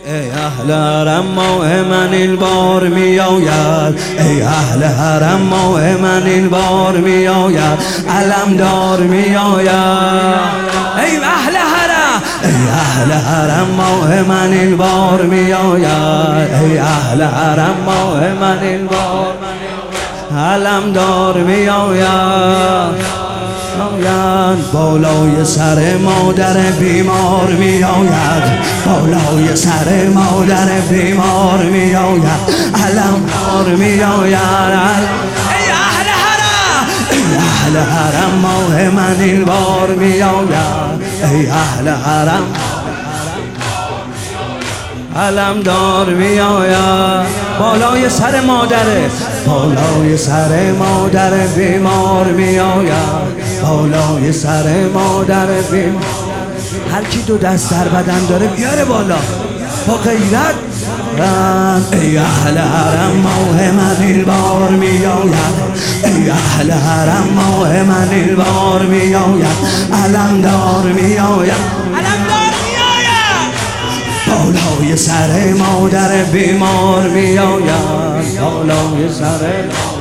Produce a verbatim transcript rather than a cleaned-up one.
ای اهل حرم ماه من این بار می آید، ای اهل حرم ماه من این بار می آید، علمدار می آید. ای اهل حرم، ای اهل حرم ماه من این بار می آید، ای اهل حرم ماه من این بار علمدار می آید. بالای سر مادر بیمار می آید، بالای سر مادر بیمار می آید، علمدار می آید. ای اهل حرم، ای اهل حرم ماه من این بار می آید، ای اهل حرم علمدار می آید. بالای سر مادره، بالای سر مادر بیمار می آید، بالای سر مادر بیمار. هر کی دو دست در بدن داره بیاره بالا با غیرت. ای اهل حرم ماه من این بار می آید، ای اهل حرم ماه من این بار می آید، علمدار می آید، بالای سر مادر بیمار می آید، بالای سر